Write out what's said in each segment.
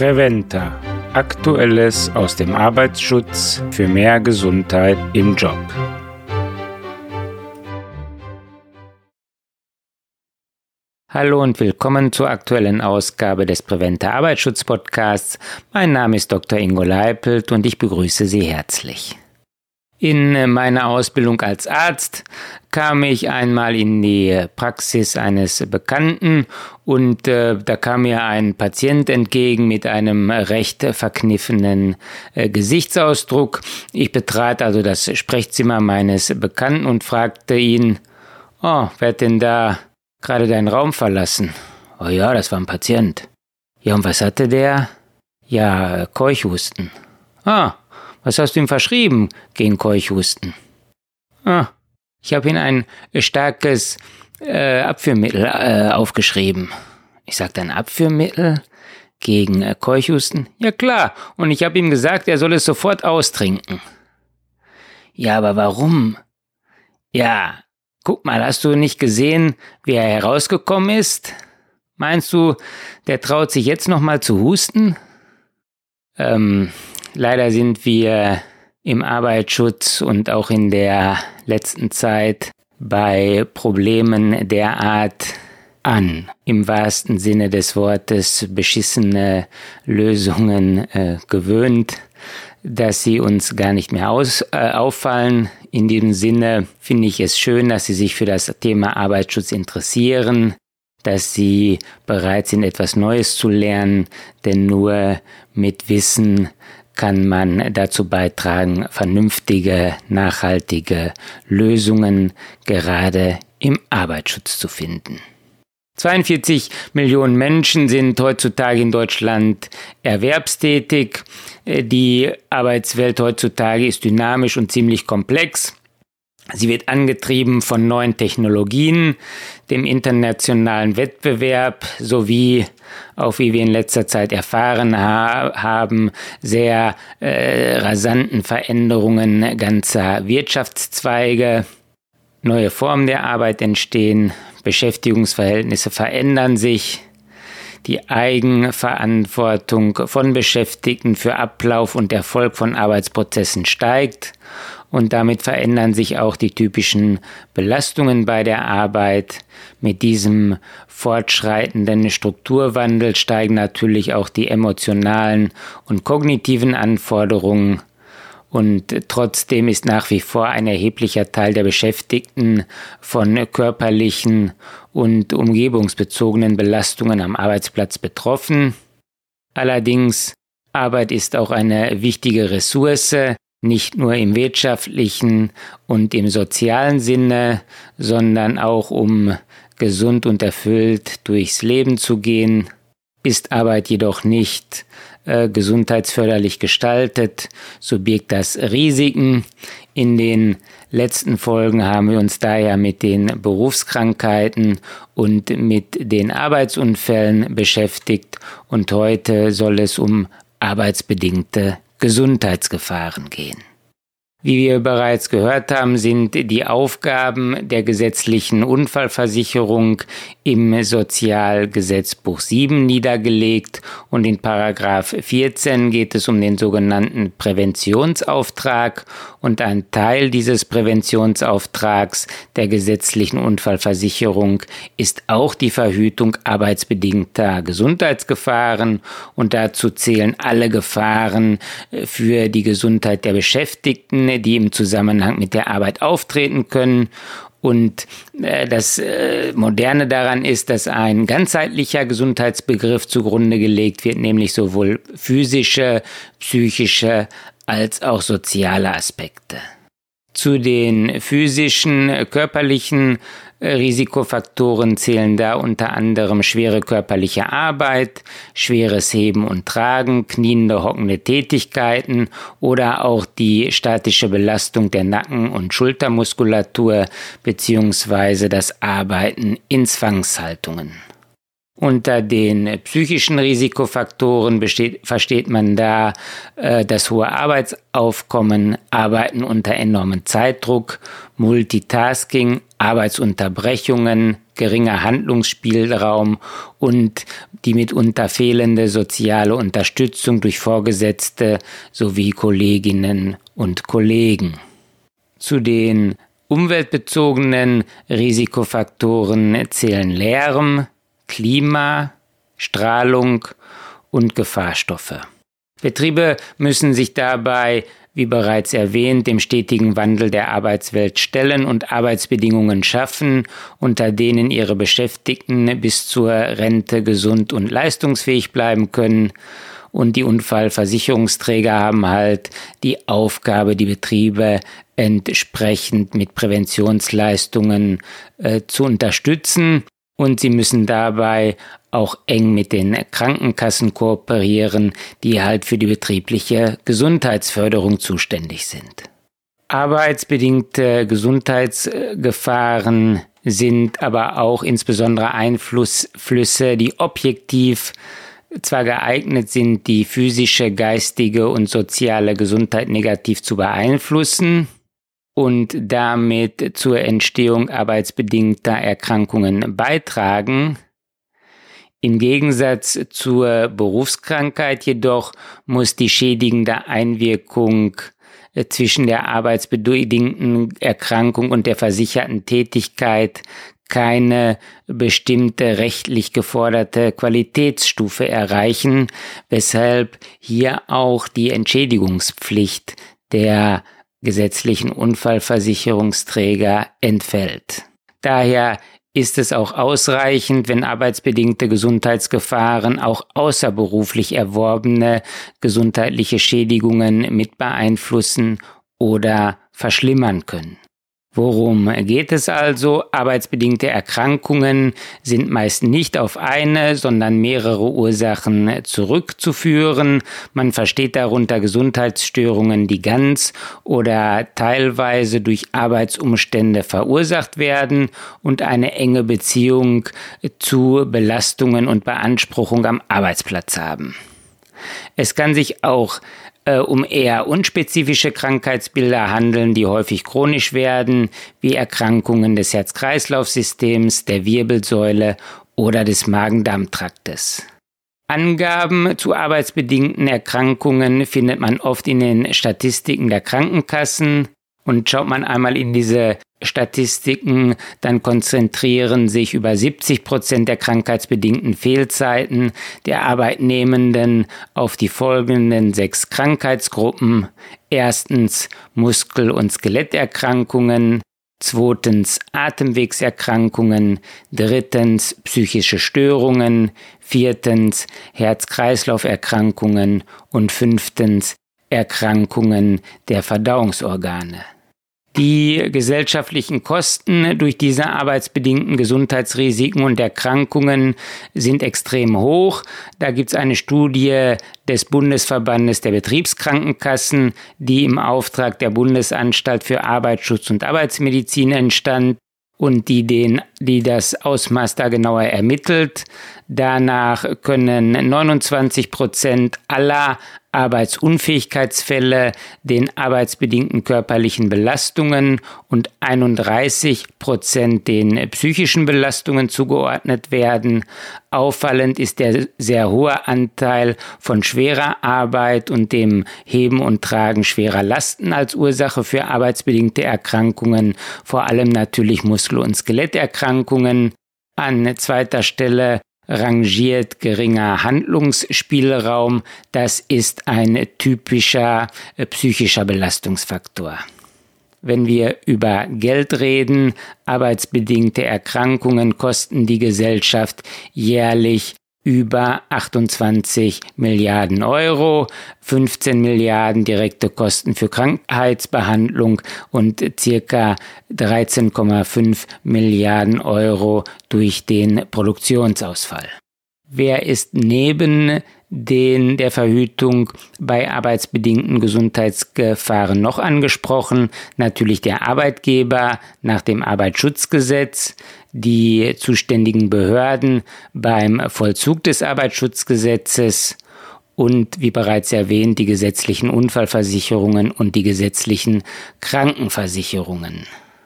Preventa. Aktuelles aus dem Arbeitsschutz für mehr Gesundheit im Job. Hallo und willkommen zur aktuellen Ausgabe des Preventa Arbeitsschutz Podcasts. Mein Name ist Dr. Ingo Leipelt und ich begrüße Sie herzlich. In meiner Ausbildung als Arzt kam ich einmal in die Praxis eines Bekannten und da kam mir ein Patient entgegen mit einem recht verkniffenen Gesichtsausdruck. Ich betrat also das Sprechzimmer meines Bekannten und fragte ihn: »Oh, wer hat denn da gerade deinen Raum verlassen?« »Oh ja, das war ein Patient.« »Ja, und was hatte der?« »Ja, Keuchhusten.« »Ah, was hast du ihm verschrieben gegen Keuchhusten?« »Ah, ich habe ihm ein starkes Abführmittel aufgeschrieben.« Ich sagte, ein Abführmittel gegen Keuchhusten? »Ja klar, und ich habe ihm gesagt, er soll es sofort austrinken.« »Ja, aber warum?« »Ja, guck mal, hast du nicht gesehen, wie er herausgekommen ist? Meinst du, der traut sich jetzt nochmal zu husten?« Leider sind wir im Arbeitsschutz und auch in der letzten Zeit bei Problemen derart an, im wahrsten Sinne des Wortes, beschissene Lösungen gewöhnt, dass sie uns gar nicht mehr auffallen. In diesem Sinne finde ich es schön, dass Sie sich für das Thema Arbeitsschutz interessieren, dass Sie bereit sind, etwas Neues zu lernen, denn nur mit Wissen kann man dazu beitragen, vernünftige, nachhaltige Lösungen gerade im Arbeitsschutz zu finden. 42 Millionen Menschen sind heutzutage in Deutschland erwerbstätig. Die Arbeitswelt heutzutage ist dynamisch und ziemlich komplex. Sie wird angetrieben von neuen Technologien, dem internationalen Wettbewerb sowie, auch wie wir in letzter Zeit erfahren haben, sehr rasanten Veränderungen ganzer Wirtschaftszweige. Neue Formen der Arbeit entstehen, Beschäftigungsverhältnisse verändern sich, die Eigenverantwortung von Beschäftigten für Ablauf und Erfolg von Arbeitsprozessen steigt und damit verändern sich auch die typischen Belastungen bei der Arbeit. Mit diesem fortschreitenden Strukturwandel steigen natürlich auch die emotionalen und kognitiven Anforderungen. Und trotzdem ist nach wie vor ein erheblicher Teil der Beschäftigten von körperlichen und umgebungsbezogenen Belastungen am Arbeitsplatz betroffen. Allerdings, Arbeit ist auch eine wichtige Ressource, nicht nur im wirtschaftlichen und im sozialen Sinne, sondern auch um gesund und erfüllt durchs Leben zu gehen. Ist Arbeit jedoch nicht gesundheitsförderlich gestaltet, so birgt das Risiken. In den letzten Folgen haben wir uns daher mit den Berufskrankheiten und mit den Arbeitsunfällen beschäftigt und heute soll es um arbeitsbedingte Gesundheitsgefahren gehen. Wie wir bereits gehört haben, sind die Aufgaben der gesetzlichen Unfallversicherung im Sozialgesetzbuch 7 niedergelegt und in Paragraph 14 geht es um den sogenannten Präventionsauftrag und ein Teil dieses Präventionsauftrags der gesetzlichen Unfallversicherung ist auch die Verhütung arbeitsbedingter Gesundheitsgefahren und dazu zählen alle Gefahren für die Gesundheit der Beschäftigten, die im Zusammenhang mit der Arbeit auftreten können. Und das Moderne daran ist, dass ein ganzheitlicher Gesundheitsbegriff zugrunde gelegt wird, nämlich sowohl physische, psychische als auch soziale Aspekte. Zu den physischen, körperlichen Risikofaktoren zählen da unter anderem schwere körperliche Arbeit, schweres Heben und Tragen, kniende, hockende Tätigkeiten oder auch die statische Belastung der Nacken- und Schultermuskulatur bzw. das Arbeiten in Zwangshaltungen. Unter den psychischen Risikofaktoren versteht man da das hohe Arbeitsaufkommen, Arbeiten unter enormem Zeitdruck, Multitasking, Arbeitsunterbrechungen, geringer Handlungsspielraum und die mitunter fehlende soziale Unterstützung durch Vorgesetzte sowie Kolleginnen und Kollegen. Zu den umweltbezogenen Risikofaktoren zählen Lärm, Klima, Strahlung und Gefahrstoffe. Betriebe müssen sich dabei, wie bereits erwähnt, dem stetigen Wandel der Arbeitswelt stellen und Arbeitsbedingungen schaffen, unter denen ihre Beschäftigten bis zur Rente gesund und leistungsfähig bleiben können. Und die Unfallversicherungsträger haben halt die Aufgabe, die Betriebe entsprechend mit Präventionsleistungen zu unterstützen. Und sie müssen dabei auch eng mit den Krankenkassen kooperieren, die halt für die betriebliche Gesundheitsförderung zuständig sind. Arbeitsbedingte Gesundheitsgefahren sind aber auch insbesondere Einflüsse, die objektiv zwar geeignet sind, die physische, geistige und soziale Gesundheit negativ zu beeinflussen und damit zur Entstehung arbeitsbedingter Erkrankungen beitragen. Im Gegensatz zur Berufskrankheit jedoch muss die schädigende Einwirkung zwischen der arbeitsbedingten Erkrankung und der versicherten Tätigkeit keine bestimmte rechtlich geforderte Qualitätsstufe erreichen, weshalb hier auch die Entschädigungspflicht der gesetzlichen Unfallversicherungsträger entfällt. Daher ist es auch ausreichend, wenn arbeitsbedingte Gesundheitsgefahren auch außerberuflich erworbene gesundheitliche Schädigungen mit beeinflussen oder verschlimmern können. Worum geht es also? Arbeitsbedingte Erkrankungen sind meist nicht auf eine, sondern mehrere Ursachen zurückzuführen. Man versteht darunter Gesundheitsstörungen, die ganz oder teilweise durch Arbeitsumstände verursacht werden und eine enge Beziehung zu Belastungen und Beanspruchung am Arbeitsplatz haben. Es kann sich auch um eher unspezifische Krankheitsbilder handeln, die häufig chronisch werden, wie Erkrankungen des Herz-Kreislauf-Systems, der Wirbelsäule oder des Magen-Darm-Traktes. Angaben zu arbeitsbedingten Erkrankungen findet man oft in den Statistiken der Krankenkassen. Und schaut man einmal in diese Statistiken, dann konzentrieren sich über 70% der krankheitsbedingten Fehlzeiten der Arbeitnehmenden auf die folgenden 6 Krankheitsgruppen. Erstens Muskel- und Skeletterkrankungen, zweitens Atemwegserkrankungen, drittens psychische Störungen, viertens Herz-Kreislauf-Erkrankungen und fünftens Erkrankungen der Verdauungsorgane. Die gesellschaftlichen Kosten durch diese arbeitsbedingten Gesundheitsrisiken und Erkrankungen sind extrem hoch. Da gibt es eine Studie des Bundesverbandes der Betriebskrankenkassen, die im Auftrag der Bundesanstalt für Arbeitsschutz und Arbeitsmedizin entstand und die das Ausmaß da genauer ermittelt. Danach können 29% aller Arbeitsunfähigkeitsfälle den arbeitsbedingten körperlichen Belastungen und 31% den psychischen Belastungen zugeordnet werden. Auffallend ist der sehr hohe Anteil von schwerer Arbeit und dem Heben und Tragen schwerer Lasten als Ursache für arbeitsbedingte Erkrankungen, vor allem natürlich Muskel- und Skeletterkrankungen. An zweiter Stelle rangiert geringer Handlungsspielraum. Das ist ein typischer psychischer Belastungsfaktor. Wenn wir über Geld reden, arbeitsbedingte Erkrankungen kosten die Gesellschaft jährlich über 28 Milliarden Euro, 15 Milliarden direkte Kosten für Krankheitsbehandlung und ca. 13,5 Milliarden Euro durch den Produktionsausfall. Wer ist neben der Verhütung bei arbeitsbedingten Gesundheitsgefahren noch angesprochen? Natürlich der Arbeitgeber nach dem Arbeitsschutzgesetz, die zuständigen Behörden beim Vollzug des Arbeitsschutzgesetzes und, wie bereits erwähnt, die gesetzlichen Unfallversicherungen und die gesetzlichen Krankenversicherungen.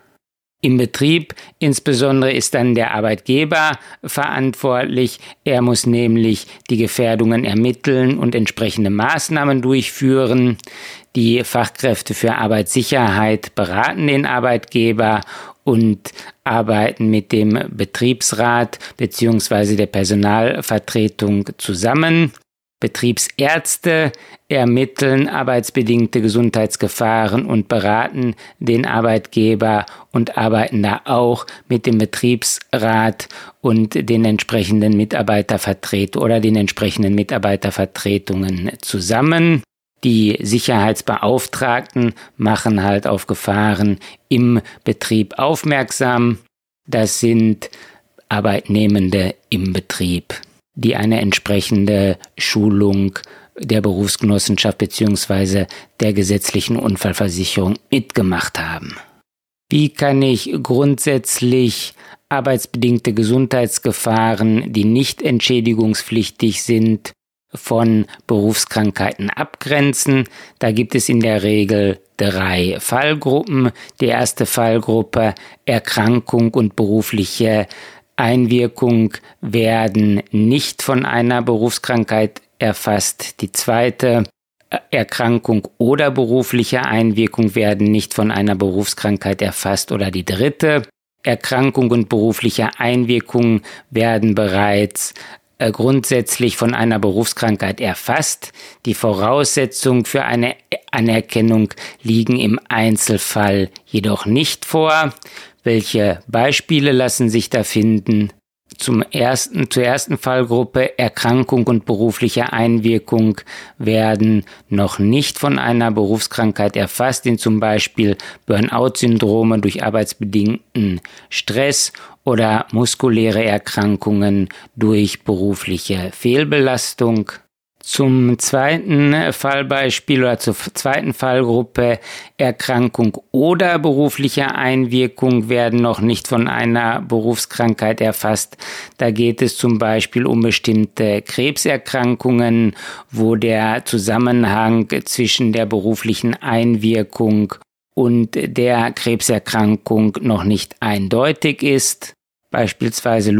Im Betrieb insbesondere ist dann der Arbeitgeber verantwortlich. Er muss nämlich die Gefährdungen ermitteln und entsprechende Maßnahmen durchführen. Die Fachkräfte für Arbeitssicherheit beraten den Arbeitgeber und arbeiten mit dem Betriebsrat bzw. der Personalvertretung zusammen. Betriebsärzte ermitteln arbeitsbedingte Gesundheitsgefahren und beraten den Arbeitgeber und arbeiten da auch mit dem Betriebsrat und den entsprechenden Mitarbeitervertretungen oder den entsprechenden Mitarbeitervertretungen zusammen. Die Sicherheitsbeauftragten machen halt auf Gefahren im Betrieb aufmerksam. Das sind Arbeitnehmende im Betrieb, die eine entsprechende Schulung der Berufsgenossenschaft bzw. der gesetzlichen Unfallversicherung mitgemacht haben. Wie kann ich grundsätzlich arbeitsbedingte Gesundheitsgefahren, die nicht entschädigungspflichtig sind, von Berufskrankheiten abgrenzen? Da gibt es in der Regel 3 Fallgruppen. Die erste Fallgruppe: Erkrankung und berufliche Einwirkung werden nicht von einer Berufskrankheit erfasst. Die zweite: Erkrankung oder berufliche Einwirkung werden nicht von einer Berufskrankheit erfasst. Oder die dritte: Erkrankung und berufliche Einwirkung werden bereits grundsätzlich von einer Berufskrankheit erfasst. Die Voraussetzungen für eine Anerkennung liegen im Einzelfall jedoch nicht vor. Welche Beispiele lassen sich da finden? Zur ersten Fallgruppe: Erkrankung und berufliche Einwirkung werden noch nicht von einer Berufskrankheit erfasst, in zum Beispiel Burnout-Syndrome durch arbeitsbedingten Stress oder muskuläre Erkrankungen durch berufliche Fehlbelastung. Zum zweiten Fallbeispiel oder zur zweiten Fallgruppe: Erkrankung oder berufliche Einwirkung werden noch nicht von einer Berufskrankheit erfasst. Da geht es zum Beispiel um bestimmte Krebserkrankungen, wo der Zusammenhang zwischen der beruflichen Einwirkung und der Krebserkrankung noch nicht eindeutig ist. Beispielsweise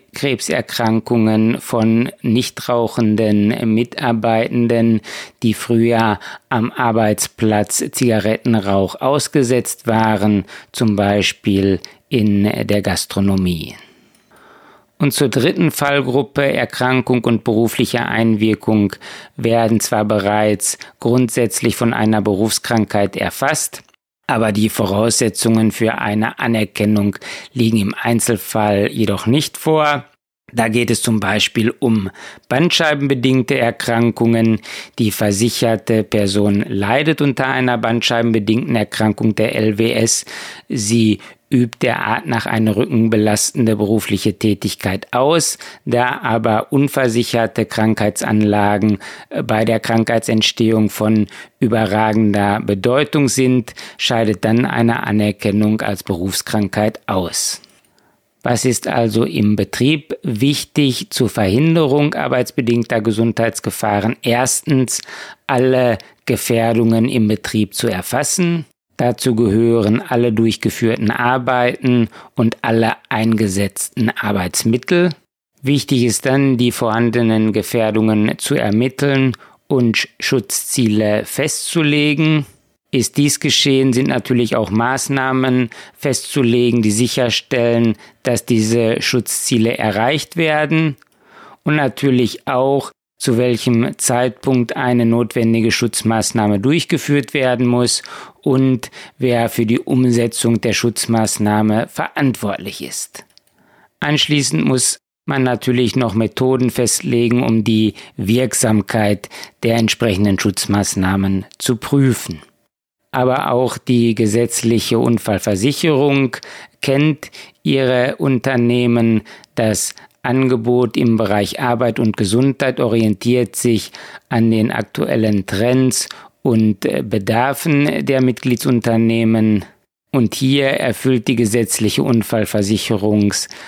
Lungenkrebserkrankungen von nichtrauchenden Mitarbeitenden, die früher am Arbeitsplatz Zigarettenrauch ausgesetzt waren, zum Beispiel in der Gastronomie. Und zur dritten Fallgruppe: Erkrankung und berufliche Einwirkung werden zwar bereits grundsätzlich von einer Berufskrankheit erfasst, aber die Voraussetzungen für eine Anerkennung liegen im Einzelfall jedoch nicht vor. Da geht es zum Beispiel um bandscheibenbedingte Erkrankungen. Die versicherte Person leidet unter einer bandscheibenbedingten Erkrankung der LWS. Sie übt derart nach eine rückenbelastende berufliche Tätigkeit aus. Da aber unversicherte Krankheitsanlagen bei der Krankheitsentstehung von überragender Bedeutung sind, scheidet dann eine Anerkennung als Berufskrankheit aus. Was ist also im Betrieb wichtig zur Verhinderung arbeitsbedingter Gesundheitsgefahren? Erstens, alle Gefährdungen im Betrieb zu erfassen. Dazu gehören alle durchgeführten Arbeiten und alle eingesetzten Arbeitsmittel. Wichtig ist dann, die vorhandenen Gefährdungen zu ermitteln und Schutzziele festzulegen. Ist dies geschehen, sind natürlich auch Maßnahmen festzulegen, die sicherstellen, dass diese Schutzziele erreicht werden, und natürlich auch, zu welchem Zeitpunkt eine notwendige Schutzmaßnahme durchgeführt werden muss und wer für die Umsetzung der Schutzmaßnahme verantwortlich ist. Anschließend muss man natürlich noch Methoden festlegen, um die Wirksamkeit der entsprechenden Schutzmaßnahmen zu prüfen. Aber auch die gesetzliche Unfallversicherung kennt ihre Unternehmen, dass Angebot im Bereich Arbeit und Gesundheit orientiert sich an den aktuellen Trends und Bedarfen der Mitgliedsunternehmen. Und hier erfüllt die gesetzliche Unfallversicherung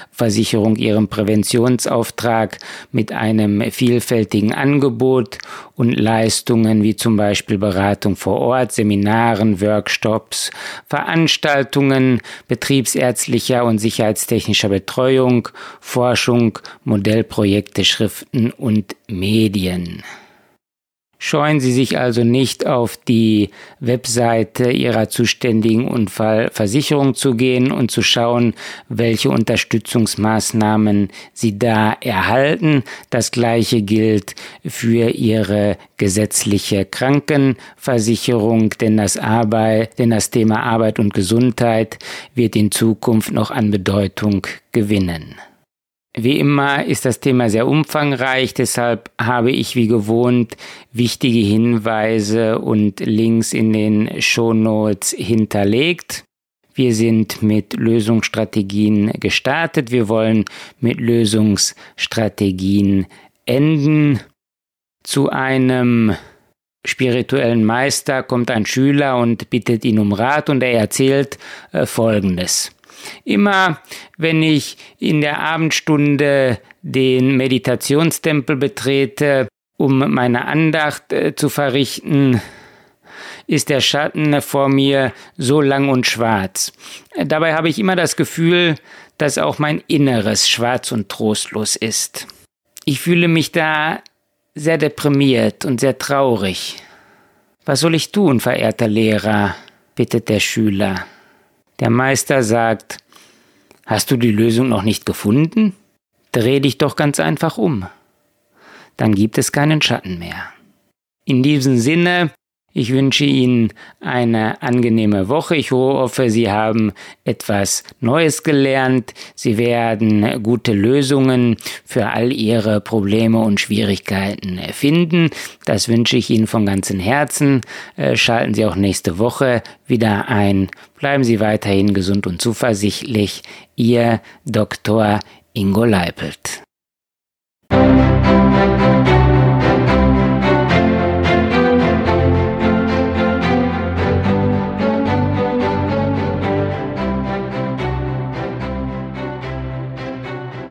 ihren Präventionsauftrag mit einem vielfältigen Angebot und Leistungen wie zum Beispiel Beratung vor Ort, Seminaren, Workshops, Veranstaltungen, betriebsärztlicher und sicherheitstechnischer Betreuung, Forschung, Modellprojekte, Schriften und Medien. Scheuen Sie sich also nicht, auf die Webseite Ihrer zuständigen Unfallversicherung zu gehen und zu schauen, welche Unterstützungsmaßnahmen Sie da erhalten. Das Gleiche gilt für Ihre gesetzliche Krankenversicherung, denn das Thema Arbeit und Gesundheit wird in Zukunft noch an Bedeutung gewinnen. Wie immer ist das Thema sehr umfangreich, deshalb habe ich wie gewohnt wichtige Hinweise und Links in den Shownotes hinterlegt. Wir sind mit Lösungsstrategien gestartet, wir wollen mit Lösungsstrategien enden. Zu einem spirituellen Meister kommt ein Schüler und bittet ihn um Rat und er erzählt Folgendes. Immer wenn ich in der Abendstunde den Meditationstempel betrete, um meine Andacht zu verrichten, ist der Schatten vor mir so lang und schwarz. Dabei habe ich immer das Gefühl, dass auch mein Inneres schwarz und trostlos ist. Ich fühle mich da sehr deprimiert und sehr traurig. Was soll ich tun, verehrter Lehrer? Bittet der Schüler. Der Meister sagt, hast du die Lösung noch nicht gefunden? Dreh dich doch ganz einfach um. Dann gibt es keinen Schatten mehr. In diesem Sinne, ich wünsche Ihnen eine angenehme Woche. Ich hoffe, Sie haben etwas Neues gelernt. Sie werden gute Lösungen für all Ihre Probleme und Schwierigkeiten finden. Das wünsche ich Ihnen von ganzem Herzen. Schalten Sie auch nächste Woche wieder ein. Bleiben Sie weiterhin gesund und zuversichtlich. Ihr Dr. Ingo Leipelt.